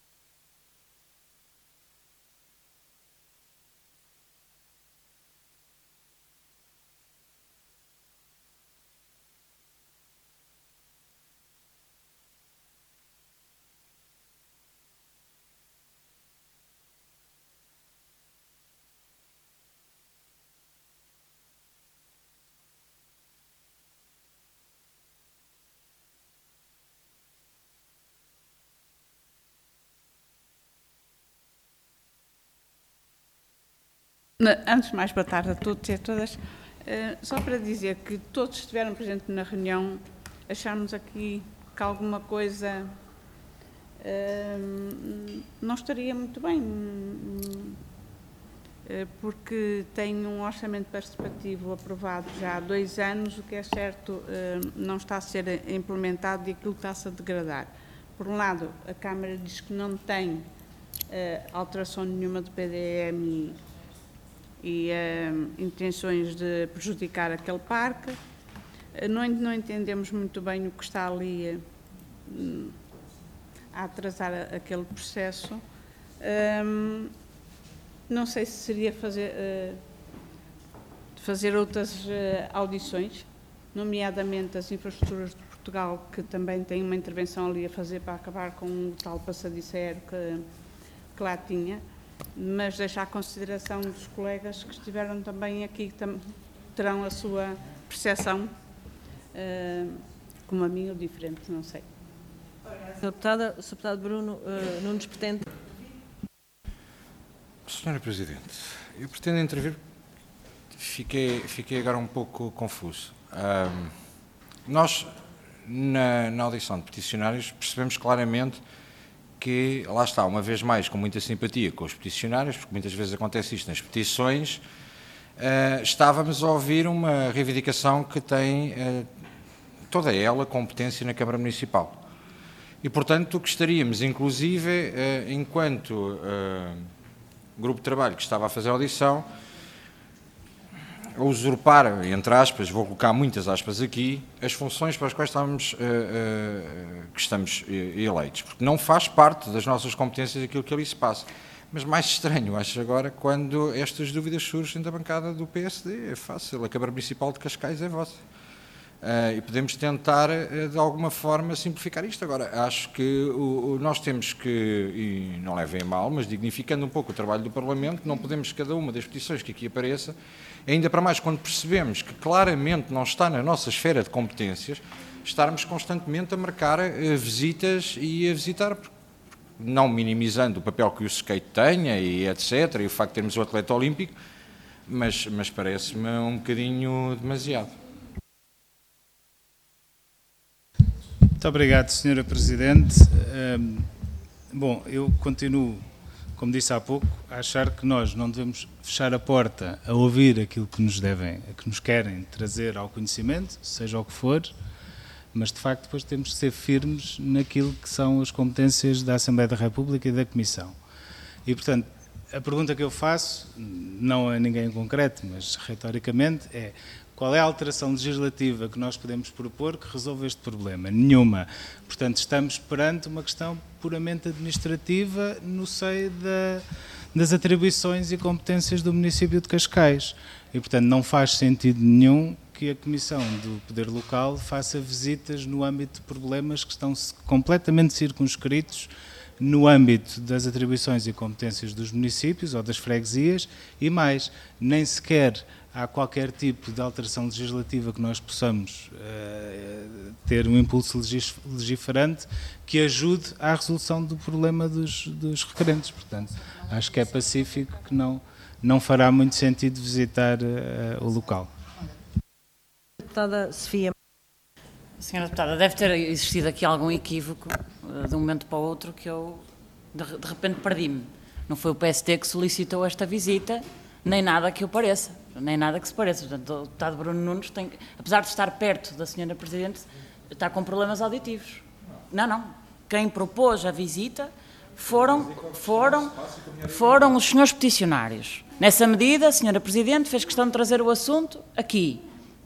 Antes de mais, boa tarde a todos e a todas. Uh, só para dizer que todos estiveram presentes na reunião, acharmos aqui que alguma coisa uh, não estaria muito bem, uh, porque tem um orçamento participativo aprovado já há dois anos, o que é certo uh, não está a ser implementado e aquilo está-se a degradar. Por um lado, a Câmara diz que não tem uh, alteração nenhuma do P D M e uh, intenções de prejudicar aquele parque. Uh, não, não entendemos muito bem o que está ali uh, a atrasar a, aquele processo. Um, não sei se seria fazer, uh, fazer outras uh, audições, nomeadamente as infraestruturas de Portugal, que também tem uma intervenção ali a fazer para acabar com o tal passadiço aéreo que, que lá tinha. Mas deixar a consideração dos colegas que estiveram também aqui, que tam, terão a sua percepção, uh, como a minha, ou diferente, não sei. senhora Deputada, o senhor Deputado Bruno uh, Nunes pretende... senhora Presidente, eu pretendo intervir, fiquei, fiquei agora um pouco confuso. Um, nós, na, na audição de peticionários, percebemos claramente que, lá está, uma vez mais, com muita simpatia com os peticionários, porque muitas vezes acontece isto nas petições, uh, estávamos a ouvir uma reivindicação que tem uh, toda ela competência na Câmara Municipal. E, portanto, gostaríamos, inclusive, uh, enquanto uh, grupo de trabalho que estava a fazer a audição, a usurpar, entre aspas, vou colocar muitas aspas aqui, as funções para as quais estamos, uh, uh, que estamos eleitos, porque não faz parte das nossas competências aquilo que ali se passa. Mas mais estranho, acho agora, quando estas dúvidas surgem da bancada do P S D. É fácil, a Câmara Municipal de Cascais é vossa. Uh, e podemos tentar, uh, de alguma forma, simplificar isto. Agora, acho que o, o, nós temos que, e não levem a mal, mas dignificando um pouco o trabalho do Parlamento, não podemos, cada uma das petições que aqui apareça, ainda para mais quando percebemos que claramente não está na nossa esfera de competências, estarmos constantemente a marcar uh, visitas e a visitar, não minimizando o papel que o skate tenha e etcétera, e o facto de termos o atleta olímpico, mas, mas parece-me um bocadinho demasiado. Muito obrigado, senhora Presidente. Um, bom, eu continuo, como disse há pouco, a achar que nós não devemos fechar a porta a ouvir aquilo que nos devem, que nos querem trazer ao conhecimento, seja o que for, mas de facto depois temos que ser firmes naquilo que são as competências da Assembleia da República e da Comissão. E, portanto, a pergunta que eu faço, não a ninguém em concreto, mas retoricamente, é: qual é a alteração legislativa que nós podemos propor que resolva este problema? Nenhuma. Portanto, estamos perante uma questão puramente administrativa no seio da, das atribuições e competências do município de Cascais. E, portanto, não faz sentido nenhum que a Comissão do Poder Local faça visitas no âmbito de problemas que estão completamente circunscritos no âmbito das atribuições e competências dos municípios ou das freguesias, e mais, nem sequer há qualquer tipo de alteração legislativa que nós possamos uh, ter um impulso legis legiferante que ajude à resolução do problema dos, dos requerentes. Portanto, acho que é pacífico que não, não fará muito sentido visitar uh, o local. Deputada Sofia. Senhora Deputada, deve ter existido aqui algum equívoco de um momento para o outro que eu de, de repente perdi-me. Não foi o P S D que solicitou esta visita, nem nada que eu pareça, nem nada que se pareça. Portanto, o deputado Bruno Nunes tem, apesar de estar perto da senhora Presidente, está com problemas auditivos. Não, não. Quem propôs a visita foram, foram, foram os senhores peticionários. Nessa medida, a senhora Presidente fez questão de trazer o assunto aqui.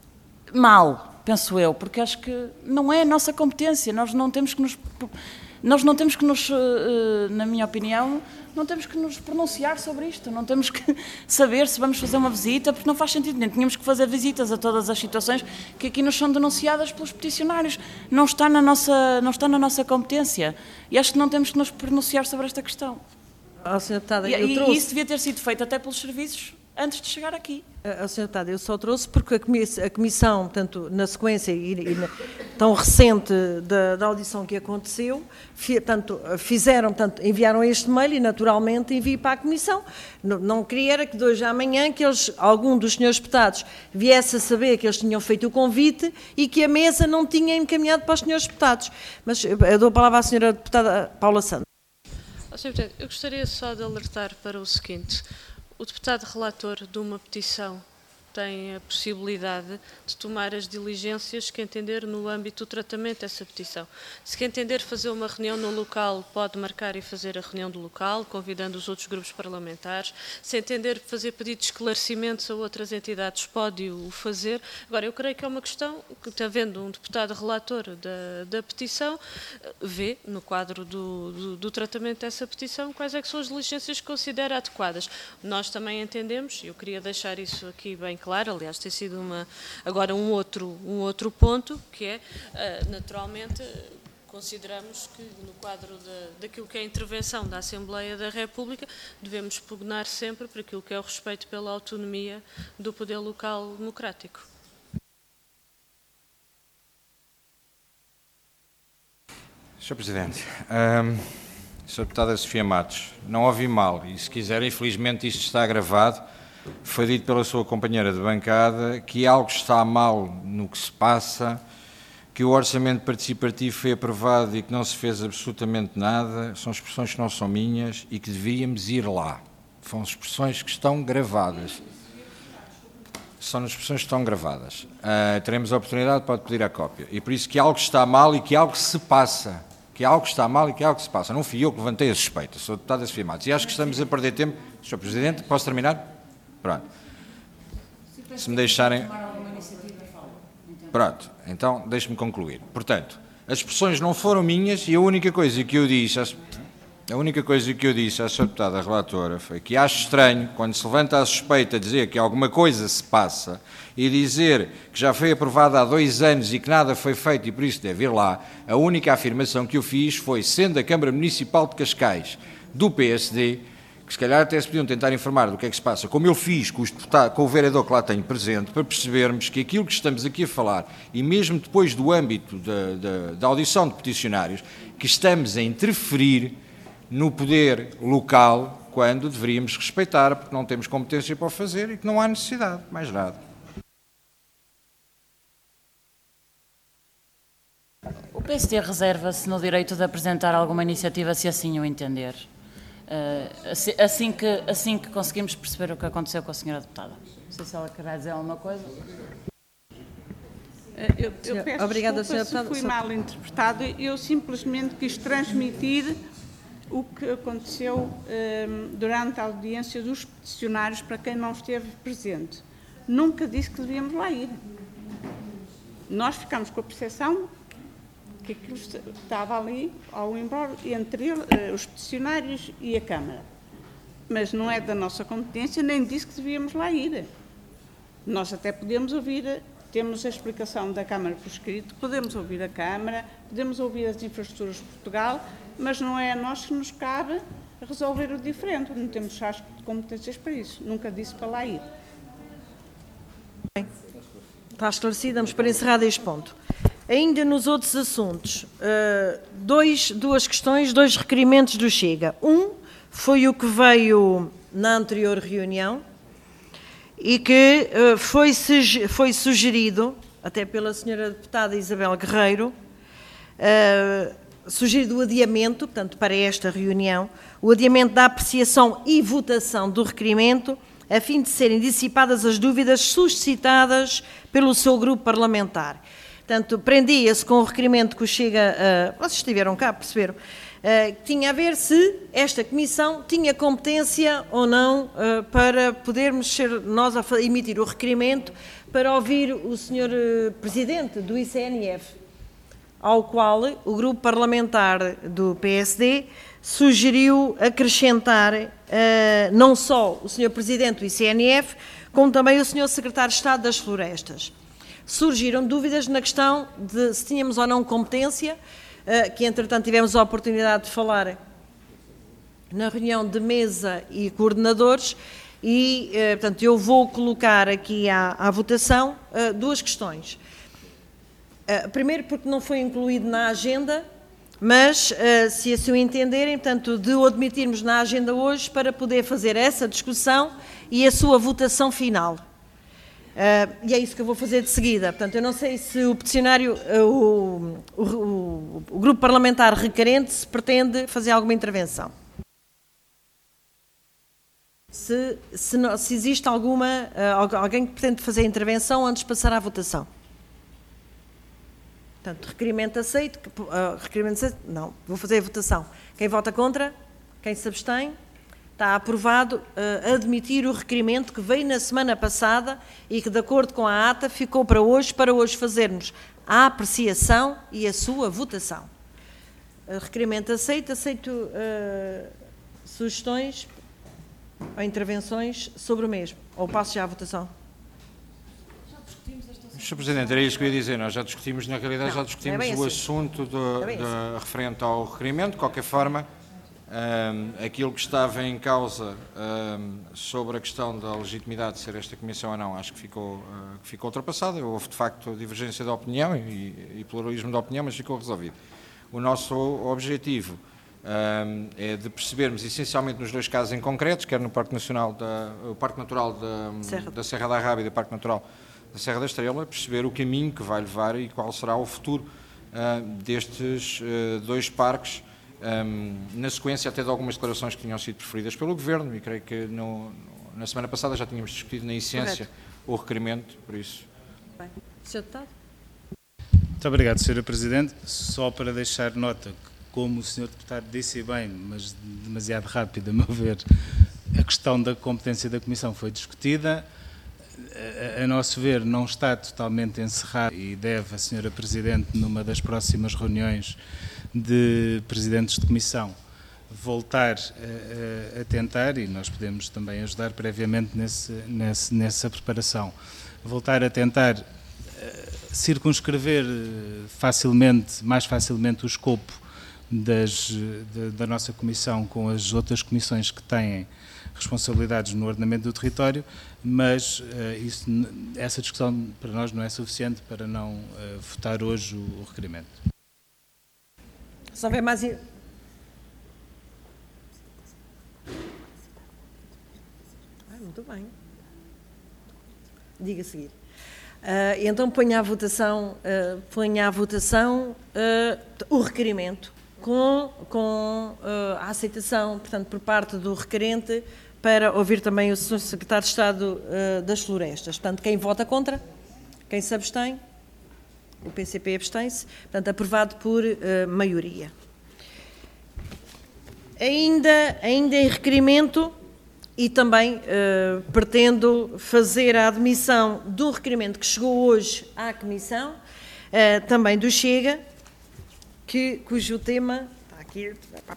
Mal, penso eu, porque acho que não é a nossa competência. Nós não temos que nos... Nós não temos que nos, na minha opinião, não temos que nos pronunciar sobre isto, não temos que saber se vamos fazer uma visita, porque não faz sentido nenhum. Tínhamos que fazer visitas a todas as situações que aqui nos são denunciadas pelos peticionários. Não está na nossa, não está na nossa competência. E acho que não temos que nos pronunciar sobre esta questão. Oh, senhora Deputada, e, eu e trouxe... isso devia ter sido feito até pelos serviços antes de chegar aqui. A senhora Deputada, eu só trouxe porque a comissão, a comissão portanto, na sequência e, e na, tão recente da, da audição que aconteceu, fi, tanto, fizeram, portanto, enviaram este mail e naturalmente envio para a comissão. Não, não queria era que de hoje à manhã que eles, algum dos senhores deputados viesse a saber que eles tinham feito o convite e que a mesa não tinha encaminhado para os senhores deputados. Mas eu dou a palavra à senhora deputada Paula Santos. senhor Presidente, eu gostaria só de alertar para o seguinte. O deputado relator de uma petição tem a possibilidade de tomar as diligências que entender no âmbito do tratamento dessa petição. Se quer entender fazer uma reunião no local, pode marcar e fazer a reunião do local, convidando os outros grupos parlamentares. Se entender fazer pedido de esclarecimentos a outras entidades, pode o fazer. Agora, eu creio que é uma questão que, havendo um deputado relator da, da petição, vê, no quadro do, do, do tratamento dessa petição, quais é que são as diligências que considera adequadas. Nós também entendemos, e eu queria deixar isso aqui bem claro, aliás, tem sido uma, agora um outro, um outro ponto, que é, uh, naturalmente, consideramos que no quadro de, daquilo que é a intervenção da Assembleia da República, devemos pugnar sempre por aquilo que é o respeito pela autonomia do poder local democrático. senhor Presidente, um, senhora Deputada Sofia Matos, não ouvi mal, e se quiser, infelizmente isto está gravado. Foi dito pela sua companheira de bancada que algo está mal no que se passa, que o orçamento participativo foi aprovado e que não se fez absolutamente nada. São expressões que não são minhas e que devíamos ir lá. São expressões que estão gravadas. São expressões que estão gravadas. Uh, teremos a oportunidade, pode pedir a cópia. E por isso que algo está mal e que algo se passa. Que algo está mal e que algo se passa. Não fui eu que levantei a suspeita, sou a deputada Sofia Matos. E acho que estamos a perder tempo. senhor Presidente, posso terminar? Pronto. Se me deixarem... Pronto, então deixe-me concluir. Portanto, as expressões não foram minhas e a única coisa que eu disse, a única coisa que eu disse à senhora deputada relatora foi que acho estranho, quando se levanta a suspeita, dizer que alguma coisa se passa e dizer que já foi aprovada há dois anos e que nada foi feito e por isso deve ir lá. A única afirmação que eu fiz foi, sendo a Câmara Municipal de Cascais do P S D, que se calhar até se podiam tentar informar do que é que se passa, como eu fiz com, os deputados, com o vereador que lá tenho presente, para percebermos que aquilo que estamos aqui a falar, e mesmo depois do âmbito da, da, da audição de peticionários, que estamos a interferir no poder local, quando deveríamos respeitar, porque não temos competência para o fazer e que não há necessidade, mais nada. O P S D reserva-se no direito de apresentar alguma iniciativa, se assim o entender. Uh, assim, assim, que, assim que conseguimos perceber o que aconteceu com a senhora deputada. Não sei se ela quer dizer alguma coisa. Eu, eu peço Obrigada, desculpa senhora se fui mal interpretado. Eu simplesmente quis transmitir o que aconteceu eh, durante a audiência dos peticionários, para quem não esteve presente. Nunca disse que devíamos lá ir. Nós ficamos com a percepção que aquilo estava ali ao embora entre ele, eh, os peticionários e a Câmara. Mas não é da nossa competência, nem disse que devíamos lá ir. Nós até podemos ouvir, temos a explicação da Câmara por escrito, podemos ouvir a Câmara, podemos ouvir as infraestruturas de Portugal, mas não é a nós que nos cabe resolver o diferente, não temos as competências para isso, nunca disse para lá ir. Bem, está esclarecido, damos para encerrar este ponto. Ainda nos outros assuntos, dois, duas questões, dois requerimentos do Chega. Um foi o que veio na anterior reunião e que foi, foi sugerido, até pela senhora deputada Isabel Guerreiro, sugerido o adiamento, portanto, para esta reunião, o adiamento da apreciação e votação do requerimento, a fim de serem dissipadas as dúvidas suscitadas pelo seu grupo parlamentar. Portanto, prendia-se com o requerimento que o Chega, uh, vocês estiveram cá, perceberam, uh, que tinha a ver se esta comissão tinha competência ou não uh, para podermos ser nós a emitir o requerimento para ouvir o senhor uh, Presidente do I C N F, ao qual o grupo parlamentar do P S D sugeriu acrescentar uh, não só o senhor Presidente do I C N F, como também o senhor Secretário de Estado das Florestas. Surgiram dúvidas na questão de se tínhamos ou não competência, que entretanto tivemos a oportunidade de falar na reunião de mesa e coordenadores, e portanto eu vou colocar aqui à, à votação duas questões. Primeiro porque não foi incluído na agenda, mas se assim o entenderem, portanto de o admitirmos na agenda hoje para poder fazer essa discussão e a sua votação final. Uh, e é isso que eu vou fazer de seguida. Portanto, eu não sei se o peticionário, uh, o, o, o, o grupo parlamentar requerente, se pretende fazer alguma intervenção. Se, se, não, se existe alguma, uh, alguém que pretende fazer intervenção antes de passar à votação. Portanto, requerimento aceito, uh, requerimento aceito, não, vou fazer a votação. Quem vota contra? Quem se abstém? Está aprovado uh, admitir o requerimento que veio na semana passada e que, de acordo com a ata, ficou para hoje, para hoje fazermos a apreciação e a sua votação. Uh, requerimento aceito, aceito uh, sugestões ou intervenções sobre o mesmo. Ou passo já à votação? senhor Presidente, era isso que eu ia dizer. Nós já discutimos, na realidade, não, já discutimos é o assim. assunto de, é de, assim. referente ao requerimento. De qualquer forma, Um, aquilo que estava em causa um, sobre a questão da legitimidade de ser esta comissão ou não, acho que ficou, uh, que ficou ultrapassada. Houve, de facto, divergência de opinião e, e pluralismo de opinião, mas ficou resolvido. O nosso objetivo um, é de percebermos, essencialmente nos dois casos em concretos, quer no Parque Nacional, da, o Parque Natural da Serra. da Serra da Arrábida e o Parque Natural da Serra da Estrela, perceber o caminho que vai levar e qual será o futuro uh, destes uh, dois parques, Um, na sequência até de algumas declarações que tinham sido preferidas pelo Governo, e creio que no, no, na semana passada já tínhamos discutido na essência Correto. o requerimento, por isso. Bem, senhor Deputado. Muito obrigado, senhora Presidente. Só para deixar nota que, como o senhor Deputado disse bem, mas demasiado rápido a meu ver, a questão da competência da Comissão foi discutida. A, a nosso ver, não está totalmente encerrado e deve a senhora Presidente, numa das próximas reuniões de presidentes de comissão, voltar a, a tentar, e nós podemos também ajudar previamente nesse, nesse, nessa preparação, voltar a tentar uh, circunscrever facilmente, mais facilmente o escopo das, de, da nossa comissão com as outras comissões que têm responsabilidades no ordenamento do território, mas uh, isso, essa discussão para nós não é suficiente para não uh, votar hoje o, o requerimento. Se houver mais... Ai, muito bem. Diga a seguir. Uh, então ponha à votação, uh, ponha à votação uh, o requerimento com, com uh, a aceitação, portanto, por parte do requerente, para ouvir também o senhor Secretário de Estado uh, das Florestas. Portanto, quem vota contra? Quem se abstém? O P C P abstém-se, portanto, aprovado por uh, maioria. Ainda, ainda em requerimento, e também uh, pretendo fazer a admissão de um requerimento que chegou hoje à Comissão, uh, também do Chega, que, cujo tema está aqui.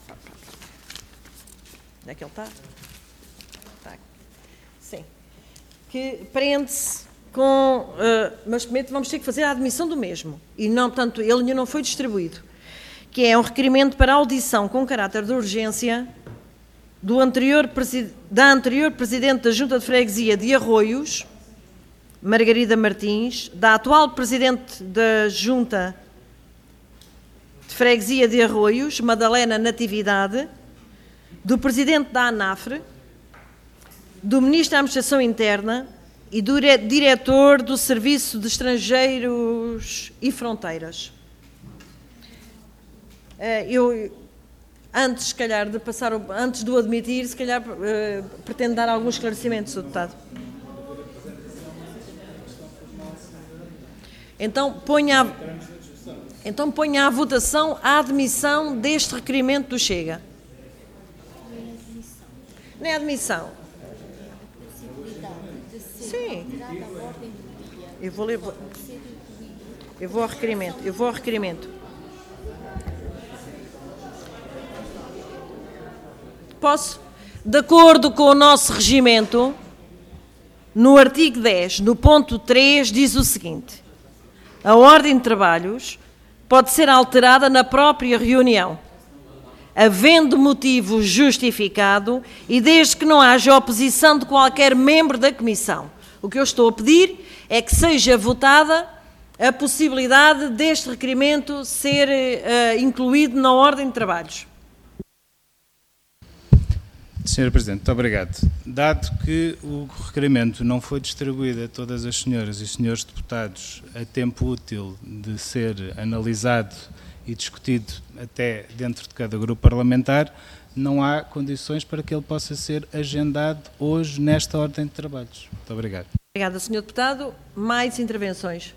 Onde é que ele está? Está aqui. Sim. Que prende-se com. Uh, mas primeiro vamos ter que fazer a admissão do mesmo. E, não, portanto, ele ainda não foi distribuído. Que é um requerimento para audição com caráter de urgência do anterior, da anterior Presidente da Junta de Freguesia de Arroios, Margarida Martins, da atual Presidente da Junta de Freguesia de Arroios, Madalena Natividade, do Presidente da ANAFRE, do Ministro da Administração Interna e do Diretor do Serviço de Estrangeiros e Fronteiras. Eu, antes, se calhar, de passar, o, antes de o admitir, se calhar, uh, pretendo dar alguns esclarecimentos, senhor Deputado. Então, ponha a, então, ponha à votação a admissão deste requerimento do Chega. Não é admissão. Sim. Eu vou ler. Eu vou ao requerimento. Eu vou ao requerimento. Posso? De acordo com o nosso regimento, no artigo dez, no ponto três, diz o seguinte: a ordem de trabalhos pode ser alterada na própria reunião, havendo motivo justificado e desde que não haja oposição de qualquer membro da Comissão. O que eu estou a pedir é que seja votada a possibilidade deste requerimento ser uh, incluído na ordem de trabalhos. senhor Presidente, muito obrigado. Dado que o requerimento não foi distribuído a todas as senhoras e senhores deputados a tempo útil de ser analisado e discutido até dentro de cada grupo parlamentar, não há condições para que ele possa ser agendado hoje nesta ordem de trabalhos. Muito obrigado. Obrigada, senhor Deputado. Mais intervenções?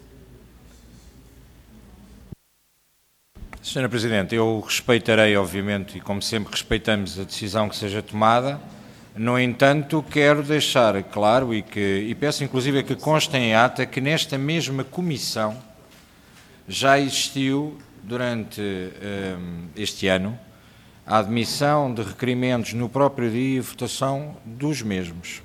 senhora Presidente, eu respeitarei, obviamente, e como sempre respeitamos a decisão que seja tomada. No entanto, quero deixar claro e, que, e peço inclusive que conste em ata que nesta mesma comissão já existiu durante um, este ano a admissão de requerimentos no próprio dia e votação dos mesmos.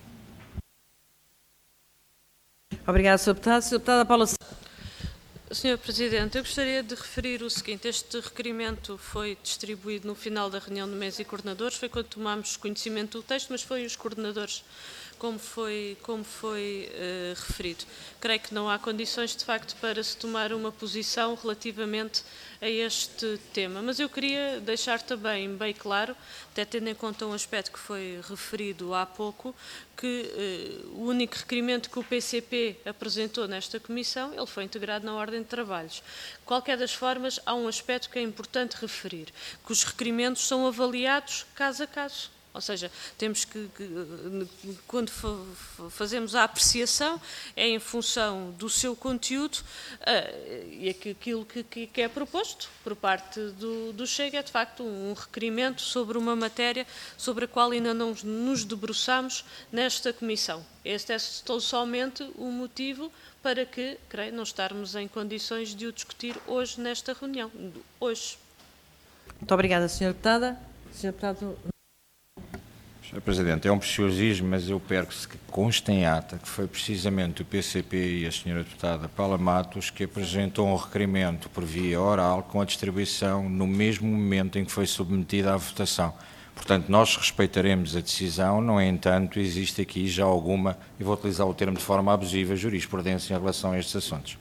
Obrigado, senhor Deputado. senhor Deputada Paula. senhor Presidente, eu gostaria de referir o seguinte: este requerimento foi distribuído no final da reunião de mesa e coordenadores, foi quando tomámos conhecimento do texto, mas foi os coordenadores, como foi, como foi uh, referido. Creio que não há condições, de facto, para se tomar uma posição relativamente a este tema, mas eu queria deixar também bem claro, até tendo em conta um aspecto que foi referido há pouco, que uh, o único requerimento que o P C P apresentou nesta comissão, ele foi integrado na ordem de trabalhos. De qualquer das formas, há um aspecto que é importante referir, que os requerimentos são avaliados caso a caso. Ou seja, temos que, quando fazemos a apreciação, é em função do seu conteúdo uh, e aquilo que, que é proposto por parte do, do Chega é, de facto, um requerimento sobre uma matéria sobre a qual ainda não nos debruçamos nesta comissão. Este é somente o motivo para que, creio, não estarmos em condições de o discutir hoje nesta reunião. Hoje. Muito obrigada, senhora Deputada. senhor Deputado... senhor Presidente, é um preciosismo, mas eu peço que conste em ata que foi precisamente o P C P e a senhora Deputada Paula Matos que apresentou um requerimento por via oral com a distribuição no mesmo momento em que foi submetida à votação. Portanto, nós respeitaremos a decisão, no entanto, existe aqui já alguma, e vou utilizar o termo de forma abusiva, jurisprudência em relação a estes assuntos.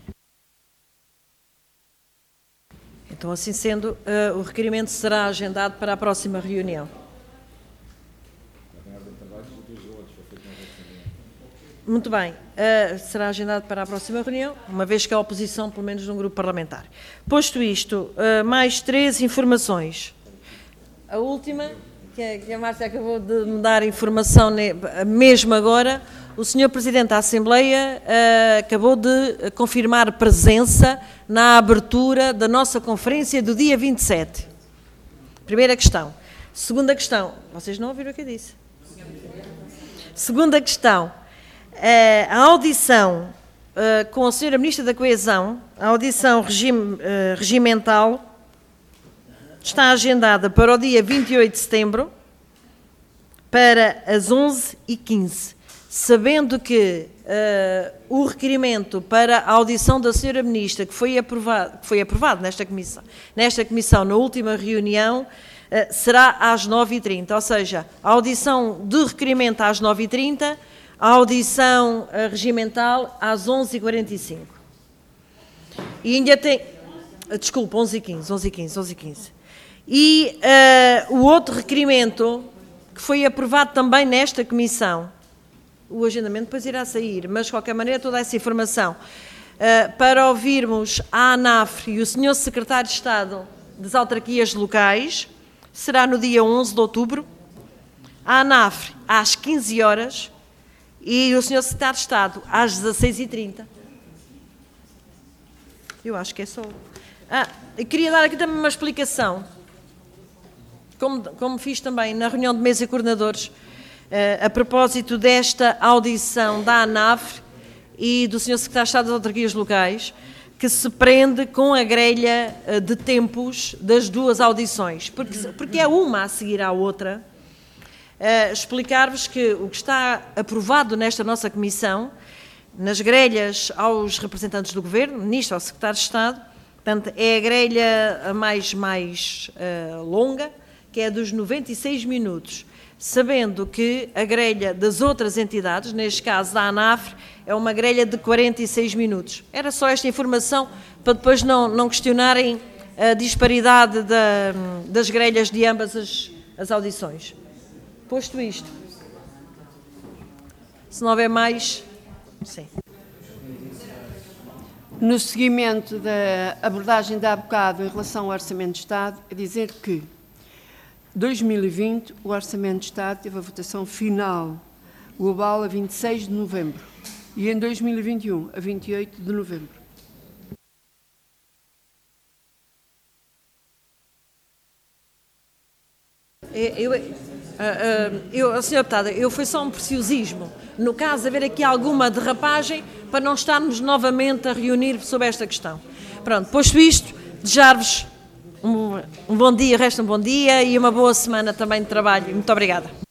Então, assim sendo, uh, o requerimento será agendado para a próxima reunião. Muito bem, uh, será agendado para a próxima reunião, uma vez que há oposição, pelo menos, num grupo parlamentar. Posto isto, uh, mais três informações. A última, que a, que a Márcia acabou de me dar informação ne, mesmo agora, o senhor Presidente da Assembleia uh, acabou de confirmar presença na abertura da nossa conferência do dia vinte e sete. Primeira questão. Segunda questão. Vocês não ouviram o que eu disse. Segunda questão. A audição com a senhora Ministra da Coesão, a audição regime, regimental, está agendada para o dia vinte e oito de setembro, para as onze e quinze, sabendo que uh, o requerimento para a audição da senhora Ministra, que foi aprovado, que foi aprovado nesta comissão, nesta comissão na última reunião, uh, será às nove e trinta, ou seja, a audição de requerimento às nove e trinta, a audição uh, regimental às onze e quarenta e cinco. E ainda tem... Uh, desculpa, onze e quinze, onze e quinze, onze e quinze. E uh, o outro requerimento, que foi aprovado também nesta comissão, o agendamento depois irá sair, mas de qualquer maneira toda essa informação, uh, para ouvirmos a ANAF e o senhor Secretário de Estado das Autarquias Locais, será no dia onze de outubro, a ANAF às quinze horas e o senhor Secretário de Estado às dezasseis e trinta. Eu acho que é só... Ah, eu queria dar aqui também uma explicação. Como, como fiz também na reunião de mesa e coordenadores, uh, a propósito desta audição da ANAF e do senhor Secretário de Estado das Autarquias Locais, que se prende com a grelha uh, de tempos das duas audições, porque, porque é uma a seguir à outra. Uh, explicar-vos que o que está aprovado nesta nossa comissão, nas grelhas aos representantes do Governo, Ministro ao Secretário de Estado, portanto, é a grelha mais, mais uh, longa, que é dos noventa e seis minutos, sabendo que a grelha das outras entidades, neste caso da ANAF, é uma grelha de quarenta e seis minutos. Era só esta informação para depois não, não questionarem a disparidade da, das grelhas de ambas as, as audições. Posto isto, se não houver mais, sim. No seguimento da abordagem de há bocado em relação ao Orçamento de Estado, é dizer que dois mil e vinte, o Orçamento de Estado teve a votação final global a vinte e seis de novembro e em dois mil e vinte e um a vinte e oito de novembro. Eu, eu, eu, senhora Deputada, eu foi só um preciosismo. No caso, haver aqui alguma derrapagem para não estarmos novamente a reunir sobre esta questão. Pronto, posto isto, desejar-vos Um, um bom dia, resta um bom dia e uma boa semana também de trabalho. Muito obrigada.